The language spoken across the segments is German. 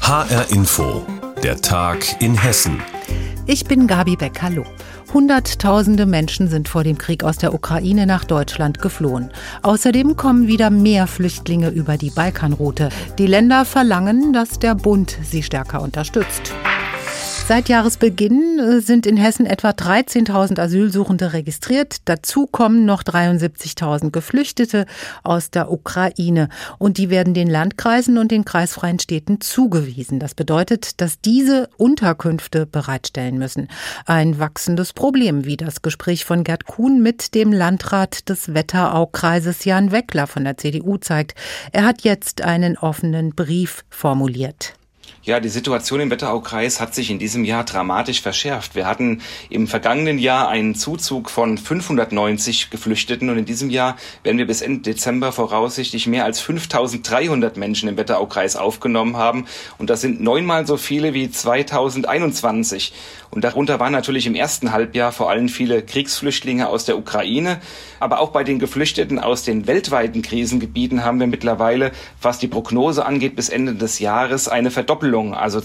HR Info, der Tag in Hessen. Ich bin Gabi Beck, hallo. Hunderttausende Menschen sind vor dem Krieg aus der Ukraine nach Deutschland geflohen. Außerdem kommen wieder mehr Flüchtlinge über die Balkanroute. Die Länder verlangen, dass der Bund sie stärker unterstützt. Seit Jahresbeginn sind in Hessen etwa 13.000 Asylsuchende registriert. Dazu kommen noch 73.000 Geflüchtete aus der Ukraine. Und die werden den Landkreisen und den kreisfreien Städten zugewiesen. Das bedeutet, dass diese Unterkünfte bereitstellen müssen. Ein wachsendes Problem, wie das Gespräch von Gerd Kuhn mit dem Landrat des Wetteraukreises Jan Weckler von der CDU zeigt. Er hat jetzt einen offenen Brief formuliert. Ja, die Situation im Wetteraukreis hat sich in diesem Jahr dramatisch verschärft. Wir hatten im vergangenen Jahr einen Zuzug von 590 Geflüchteten und in diesem Jahr werden wir bis Ende Dezember voraussichtlich mehr als 5.300 Menschen im Wetteraukreis aufgenommen haben. Und das sind 9-mal so viele wie 2021. Und darunter waren natürlich im ersten Halbjahr vor allem viele Kriegsflüchtlinge aus der Ukraine. Aber auch bei den Geflüchteten aus den weltweiten Krisengebieten haben wir mittlerweile, was die Prognose angeht, bis Ende des Jahres eine Verdoppelung. Also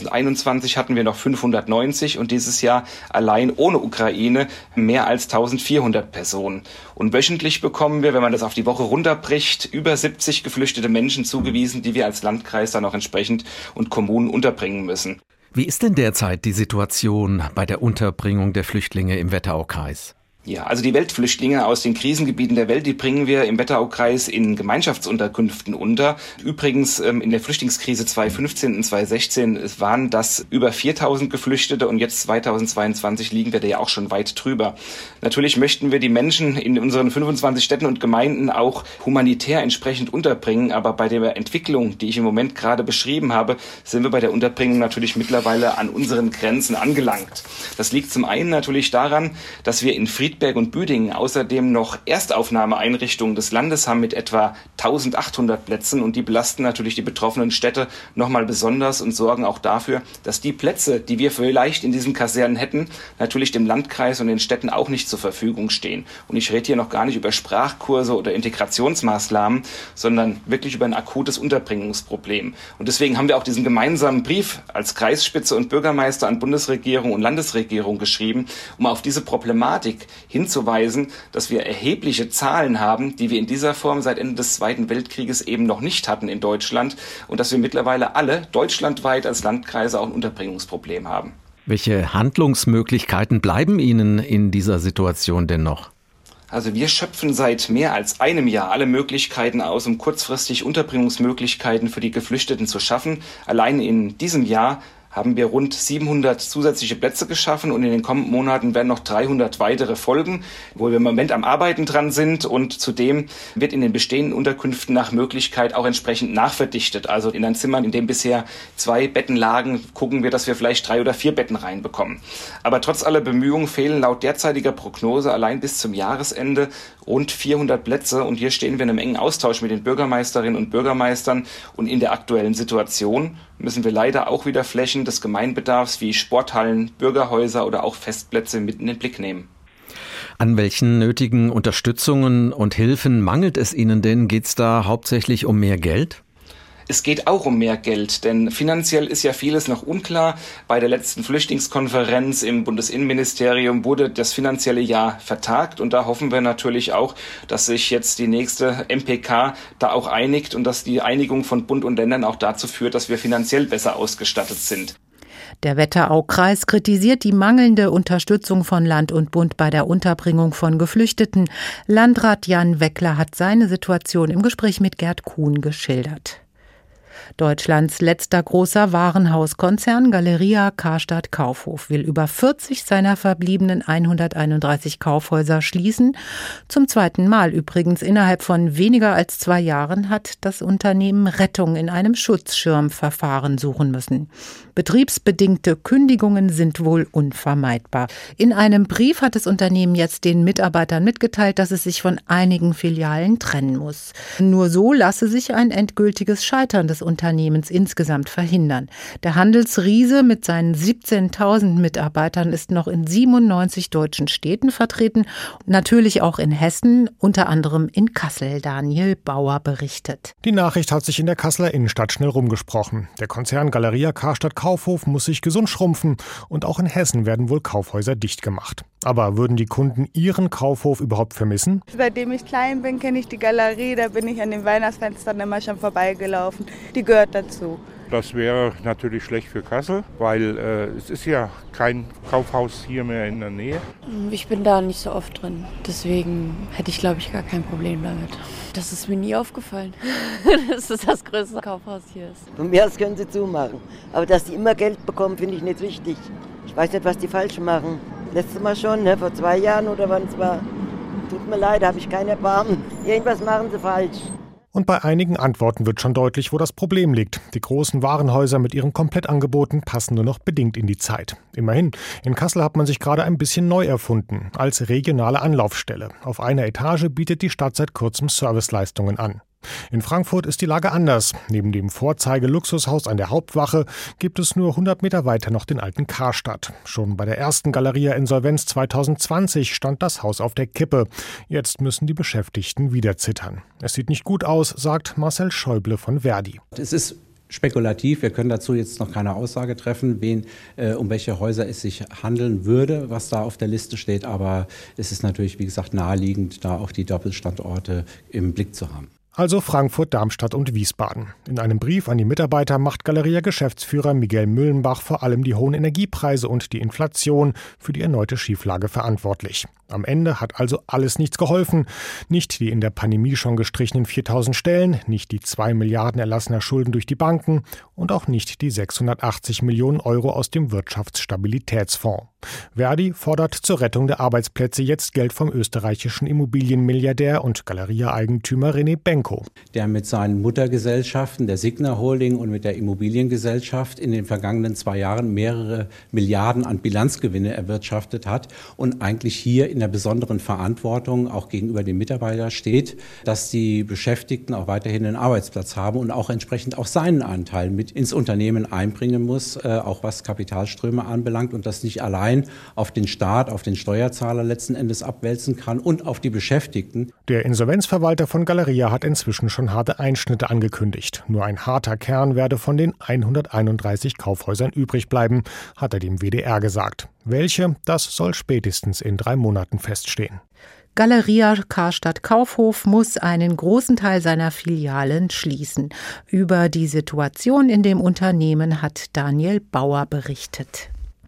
2021 hatten wir noch 590 und dieses Jahr allein ohne Ukraine mehr als 1.400 Personen. Und wöchentlich bekommen wir, wenn man das auf die Woche runterbricht, über 70 geflüchtete Menschen zugewiesen, die wir als Landkreis dann auch entsprechend und Kommunen unterbringen müssen. Wie ist denn derzeit die Situation bei der Unterbringung der Flüchtlinge im Wetteraukreis? Ja, also die Weltflüchtlinge aus den Krisengebieten der Welt, die bringen wir im Wetteraukreis in Gemeinschaftsunterkünften unter. Übrigens in der Flüchtlingskrise 2015 und 2016 waren das über 4.000 Geflüchtete und jetzt 2022 liegen wir da ja auch schon weit drüber. Natürlich möchten wir die Menschen in unseren 25 Städten und Gemeinden auch humanitär entsprechend unterbringen, aber bei der Entwicklung, die ich im Moment gerade beschrieben habe, sind wir bei der Unterbringung natürlich mittlerweile an unseren Grenzen angelangt. Das liegt zum einen natürlich daran, dass wir in Friedberg und Büdingen außerdem noch Erstaufnahmeeinrichtungen des Landes haben mit etwa 1.800 Plätzen und die belasten natürlich die betroffenen Städte nochmal besonders und sorgen auch dafür, dass die Plätze, die wir vielleicht in diesen Kasernen hätten, natürlich dem Landkreis und den Städten auch nicht zur Verfügung stehen. Und ich rede hier noch gar nicht über Sprachkurse oder Integrationsmaßnahmen, sondern wirklich über ein akutes Unterbringungsproblem. Und deswegen haben wir auch diesen gemeinsamen Brief als Kreisspitze und Bürgermeister an Bundesregierung und Landesregierung geschrieben, um auf diese Problematik hinzuweisen, dass wir erhebliche Zahlen haben, die wir in dieser Form seit Ende des Zweiten Weltkrieges eben noch nicht hatten in Deutschland und dass wir mittlerweile alle deutschlandweit als Landkreise auch ein Unterbringungsproblem haben. Welche Handlungsmöglichkeiten bleiben Ihnen in dieser Situation denn noch? Also wir schöpfen seit mehr als einem Jahr alle Möglichkeiten aus, um kurzfristig Unterbringungsmöglichkeiten für die Geflüchteten zu schaffen. Allein in diesem Jahr haben wir rund 700 zusätzliche Plätze geschaffen und in den kommenden Monaten werden noch 300 weitere folgen, wo wir im Moment am Arbeiten dran sind und zudem wird in den bestehenden Unterkünften nach Möglichkeit auch entsprechend nachverdichtet. Also in ein Zimmer, in dem bisher 2 Betten lagen, gucken wir, dass wir vielleicht 3 oder 4 Betten reinbekommen. Aber trotz aller Bemühungen fehlen laut derzeitiger Prognose allein bis zum Jahresende rund 400 Plätze und hier stehen wir in einem engen Austausch mit den Bürgermeisterinnen und Bürgermeistern und in der aktuellen Situation müssen wir leider auch wieder Flächen des Gemeinbedarfs wie Sporthallen, Bürgerhäuser oder auch Festplätze mit in den Blick nehmen. An welchen nötigen Unterstützungen und Hilfen mangelt es Ihnen denn? Geht es da hauptsächlich um mehr Geld? Es geht auch um mehr Geld, denn finanziell ist ja vieles noch unklar. Bei der letzten Flüchtlingskonferenz im Bundesinnenministerium wurde das finanzielle Jahr vertagt und da hoffen wir natürlich auch, dass sich jetzt die nächste MPK da auch einigt und dass die Einigung von Bund und Ländern auch dazu führt, dass wir finanziell besser ausgestattet sind. Der Wetteraukreis kritisiert die mangelnde Unterstützung von Land und Bund bei der Unterbringung von Geflüchteten. Landrat Jan Weckler hat seine Situation im Gespräch mit Gerd Kuhn geschildert. Deutschlands letzter großer Warenhauskonzern Galeria Karstadt Kaufhof will über 40 seiner verbliebenen 131 Kaufhäuser schließen. Zum zweiten Mal übrigens innerhalb von weniger als 2 Jahren hat das Unternehmen Rettung in einem Schutzschirmverfahren suchen müssen. Betriebsbedingte Kündigungen sind wohl unvermeidbar. In einem Brief hat das Unternehmen jetzt den Mitarbeitern mitgeteilt, dass es sich von einigen Filialen trennen muss. Nur so lasse sich ein endgültiges Scheitern des Unternehmens Unternehmens insgesamt verhindern. Der Handelsriese mit seinen 17.000 Mitarbeitern ist noch in 97 deutschen Städten vertreten, natürlich auch in Hessen, unter anderem in Kassel. Daniel Bauer berichtet. Die Nachricht hat sich in der Kasseler Innenstadt schnell rumgesprochen. Der Konzern Galeria Karstadt Kaufhof muss sich gesund schrumpfen und auch in Hessen werden wohl Kaufhäuser dicht gemacht. Aber würden die Kunden ihren Kaufhof überhaupt vermissen? Seitdem ich klein bin, kenne ich die Galerie, da bin ich an den Weihnachtsfenstern immer schon vorbeigelaufen. Die gehört dazu. Das wäre natürlich schlecht für Kassel, weil es ist ja kein Kaufhaus hier mehr in der Nähe. Ich bin da nicht so oft drin, deswegen hätte ich, glaube ich, gar kein Problem damit. Das ist mir nie aufgefallen, dass es das größte Kaufhaus hier ist. Von mir aus können sie zumachen, aber dass die immer Geld bekommen, finde ich nicht wichtig. Ich weiß nicht, was die falsch machen. Letztes Mal schon, vor 2 Jahren oder wann es war. Tut mir leid, habe ich kein Erbarmen. Irgendwas machen sie falsch. Und bei einigen Antworten wird schon deutlich, wo das Problem liegt. Die großen Warenhäuser mit ihren Komplettangeboten passen nur noch bedingt in die Zeit. Immerhin, in Kassel hat man sich gerade ein bisschen neu erfunden, als regionale Anlaufstelle. Auf einer Etage bietet die Stadt seit kurzem Serviceleistungen an. In Frankfurt ist die Lage anders. Neben dem Vorzeige-Luxushaus an der Hauptwache gibt es nur 100 Meter weiter noch den alten Karstadt. Schon bei der ersten Galeria-Insolvenz 2020 stand das Haus auf der Kippe. Jetzt müssen die Beschäftigten wieder zittern. Es sieht nicht gut aus, sagt Marcel Schäuble von Verdi. Es ist spekulativ. Wir können dazu jetzt noch keine Aussage treffen, um welche Häuser es sich handeln würde, was da auf der Liste steht. Aber es ist natürlich, wie gesagt, naheliegend, da auch die Doppelstandorte im Blick zu haben. Also Frankfurt, Darmstadt und Wiesbaden. In einem Brief an die Mitarbeiter macht Galeria-Geschäftsführer Miguel Müllenbach vor allem die hohen Energiepreise und die Inflation für die erneute Schieflage verantwortlich. Am Ende hat also alles nichts geholfen. Nicht die in der Pandemie schon gestrichenen 4.000 Stellen, nicht die 2 Milliarden erlassener Schulden durch die Banken und auch nicht die 680 Millionen Euro aus dem Wirtschaftsstabilitätsfonds. Verdi fordert zur Rettung der Arbeitsplätze jetzt Geld vom österreichischen Immobilienmilliardär und Galeria-Eigentümer René Benko. Der mit seinen Muttergesellschaften, der Signa Holding und mit der Immobiliengesellschaft in den vergangenen 2 Jahren mehrere Milliarden an Bilanzgewinne erwirtschaftet hat und eigentlich hier in der besonderen Verantwortung auch gegenüber den Mitarbeitern steht, dass die Beschäftigten auch weiterhin einen Arbeitsplatz haben und auch entsprechend auch seinen Anteil mit ins Unternehmen einbringen muss, auch was Kapitalströme anbelangt und das nicht allein auf den Staat, auf den Steuerzahler letzten Endes abwälzen kann und auf die Beschäftigten. Der Insolvenzverwalter von Galeria hat inzwischen schon harte Einschnitte angekündigt. Nur ein harter Kern werde von den 131 Kaufhäusern übrig bleiben, hat er dem WDR gesagt. Welche, das soll spätestens in 3 Monaten feststehen. Galeria Karstadt Kaufhof muss einen großen Teil seiner Filialen schließen. Über die Situation in dem Unternehmen hat Daniel Bauer berichtet.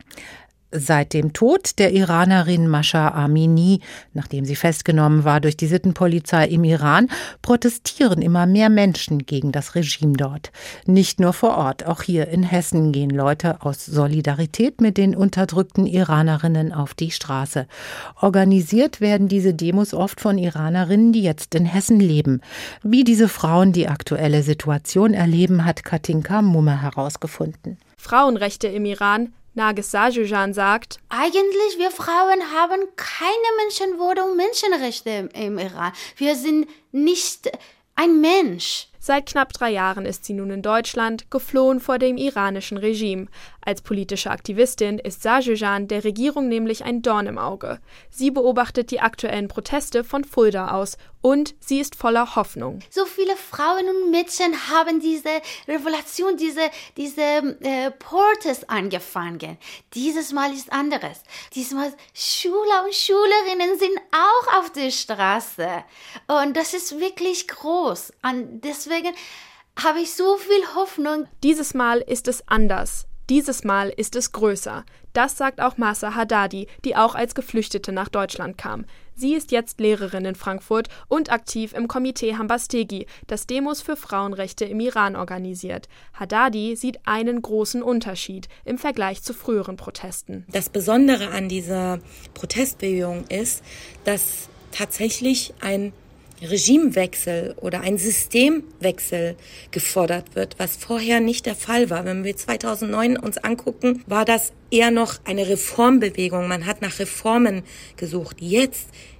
Seit dem Tod der Iranerin Masha Amini, nachdem sie festgenommen war durch die Sittenpolizei im Iran, protestieren immer mehr Menschen gegen das Regime dort. Nicht nur vor Ort, auch hier in Hessen gehen Leute aus Solidarität mit den unterdrückten Iranerinnen auf die Straße. Organisiert werden diese Demos oft von Iranerinnen, die jetzt in Hessen leben. Wie diese Frauen die aktuelle Situation erleben, hat Katinka Mumme herausgefunden. Frauenrechte im Iran. Narges Sajujan sagt: Eigentlich, wir Frauen haben keine Menschenwürde und Menschenrechte im Iran. Wir sind nicht ein Mensch. Seit knapp 3 Jahren ist sie nun in Deutschland, geflohen vor dem iranischen Regime. Als politische Aktivistin ist Sajujan der Regierung nämlich ein Dorn im Auge. Sie beobachtet die aktuellen Proteste von Fulda aus und sie ist voller Hoffnung. So viele Frauen und Mädchen haben diese Revolution, diese Protest angefangen. Dieses Mal ist anderes. Diesmal Schüler und Schülerinnen sind auch auf der Straße. Und das ist wirklich groß. Und deswegen habe ich so viel Hoffnung. Dieses Mal ist es anders. Dieses Mal ist es größer. Das sagt auch Mahsa Haddadi, die auch als Geflüchtete nach Deutschland kam. Sie ist jetzt Lehrerin in Frankfurt und aktiv im Komitee Hambastegi, das Demos für Frauenrechte im Iran organisiert. Haddadi sieht einen großen Unterschied im Vergleich zu früheren Protesten. Das Besondere an dieser Protestbewegung ist, dass tatsächlich ein Regimewechsel oder ein Systemwechsel gefordert wird, was vorher nicht der Fall war. Wenn wir 2009 uns angucken, war das eher noch eine Reformbewegung. Man hat nach Reformen gesucht. Jetzt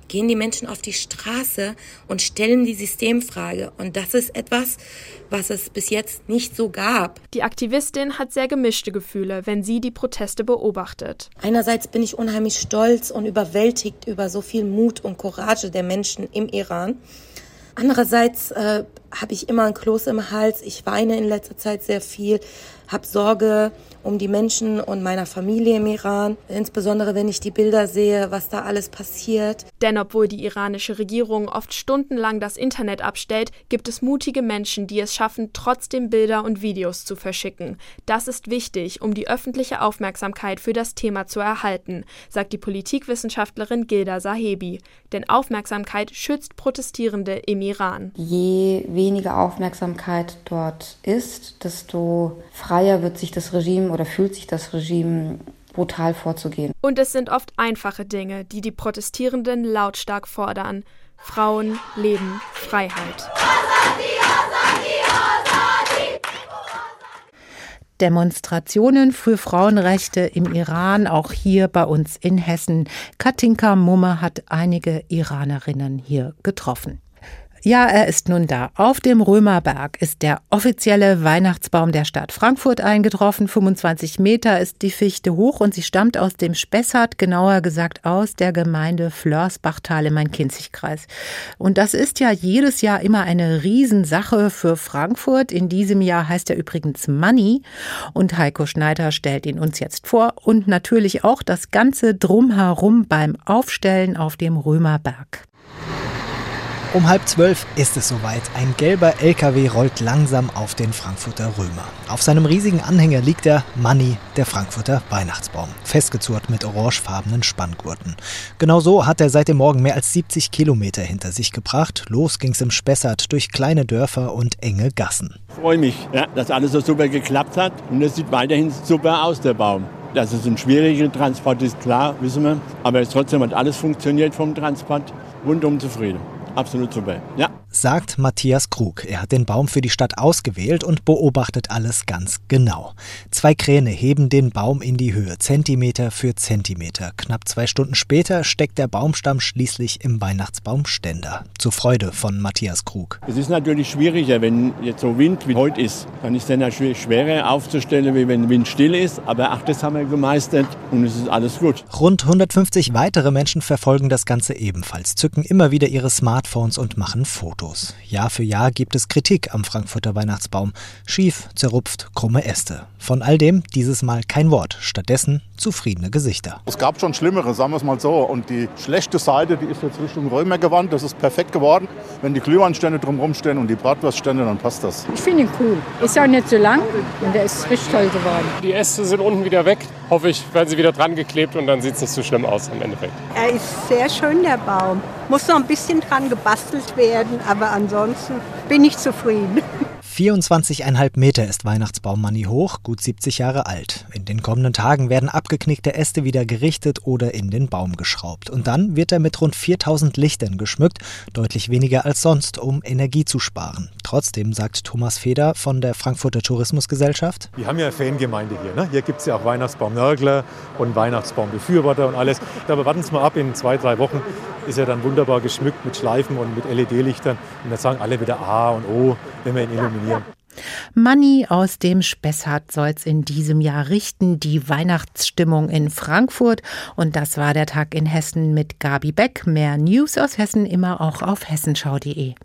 gehen die Menschen auf die Straße und stellen die Systemfrage. Und das ist etwas, was es bis jetzt nicht so gab. Die Aktivistin hat sehr gemischte Gefühle, wenn sie die Proteste beobachtet. Einerseits bin ich unheimlich stolz und überwältigt über so viel Mut und Courage der Menschen im Iran. Andererseits habe ich immer ein Kloß im Hals. Ich weine in letzter Zeit sehr viel, habe Sorge um die Menschen und meiner Familie im Iran. Insbesondere, wenn ich die Bilder sehe, was da alles passiert. Denn obwohl die iranische Regierung oft stundenlang das Internet abstellt, gibt es mutige Menschen, die es schaffen, trotzdem Bilder und Videos zu verschicken. Das ist wichtig, um die öffentliche Aufmerksamkeit für das Thema zu erhalten, sagt die Politikwissenschaftlerin Gilda Sahebi. Denn Aufmerksamkeit schützt Protestierende im Iran. Je weniger Aufmerksamkeit dort ist, desto freier wird sich das Regime oder fühlt sich das Regime brutal vorzugehen. Und es sind oft einfache Dinge, die die Protestierenden lautstark fordern. Frauen, Leben, Freiheit. Demonstrationen für Frauenrechte im Iran, auch hier bei uns in Hessen. Katinka Mumme hat einige Iranerinnen hier getroffen. Ja, er ist nun da. Auf dem Römerberg ist der offizielle Weihnachtsbaum der Stadt Frankfurt eingetroffen. 25 Meter ist die Fichte hoch und sie stammt aus dem Spessart, genauer gesagt aus der Gemeinde Flörsbachtal im Main-Kinzig-Kreis. Und das ist ja jedes Jahr immer eine Riesensache für Frankfurt. In diesem Jahr heißt er übrigens Manni und Heiko Schneider stellt ihn uns jetzt vor und natürlich auch das ganze Drumherum beim Aufstellen auf dem Römerberg. Um 11:30 ist es soweit. Ein gelber LKW rollt langsam auf den Frankfurter Römer. Auf seinem riesigen Anhänger liegt der Manni, der Frankfurter Weihnachtsbaum, festgezurrt mit orangefarbenen Spanngurten. Genau so hat er seit dem Morgen mehr als 70 Kilometer hinter sich gebracht. Los ging's im Spessart durch kleine Dörfer und enge Gassen. Ich freue mich, dass alles so super geklappt hat und es sieht weiterhin super aus, der Baum. Dass es ein schwieriger Transport ist, klar, wissen wir. Aber trotzdem hat alles funktioniert vom Transport. Rundum zufrieden. Absolut super, ja. Sagt Matthias Krug. Er hat den Baum für die Stadt ausgewählt und beobachtet alles ganz genau. 2 Kräne heben den Baum in die Höhe, Zentimeter für Zentimeter. Knapp 2 Stunden später steckt der Baumstamm schließlich im Weihnachtsbaumständer. Zur Freude von Matthias Krug. Es ist natürlich schwieriger, wenn jetzt so Wind wie heute ist. Dann ist es natürlich schwerer aufzustellen, wie wenn Wind still ist. Aber das haben wir gemeistert und es ist alles gut. Rund 150 weitere Menschen verfolgen das Ganze ebenfalls, zücken immer wieder ihre Smartphones und machen Fotos. Jahr für Jahr gibt es Kritik am Frankfurter Weihnachtsbaum. Schief, zerrupft, krumme Äste. Von all dem dieses Mal kein Wort. Stattdessen zufriedene Gesichter. Es gab schon Schlimmere, sagen wir es mal so. Und die schlechte Seite, die ist jetzt Richtung Römer gewandt. Das ist perfekt geworden. Wenn die Glühweinstände drumherum stehen und die Bratwurststände, dann passt das. Ich finde ihn cool. Ist auch nicht so lang und der ist richtig toll geworden. Die Äste sind unten wieder weg. Hoffe ich, werden sie wieder dran geklebt und dann sieht es nicht so schlimm aus im Endeffekt. Er ist sehr schön, der Baum. Muss noch ein bisschen dran gebastelt werden, aber ansonsten bin ich zufrieden. 24,5 Meter ist Weihnachtsbaum Manni hoch, gut 70 Jahre alt. In den kommenden Tagen werden abgeknickte Äste wieder gerichtet oder in den Baum geschraubt. Und dann wird er mit rund 4000 Lichtern geschmückt, deutlich weniger als sonst, um Energie zu sparen. Trotzdem, sagt Thomas Feder von der Frankfurter Tourismusgesellschaft: Wir haben ja eine Fangemeinde hier. Ne? Hier gibt es ja auch Weihnachtsbaumnörgler und Weihnachtsbaumbefürworter und alles. Aber warten Sie mal ab, in 2-3 Wochen ist er dann wunderbar geschmückt mit Schleifen und mit LED-Lichtern. Und dann sagen alle wieder A und O, wenn wir ihn illuminieren. Manni aus dem Spessart soll's in diesem Jahr richten, die Weihnachtsstimmung in Frankfurt. Und das war der Tag in Hessen mit Gabi Beck. Mehr News aus Hessen immer auch auf hessenschau.de.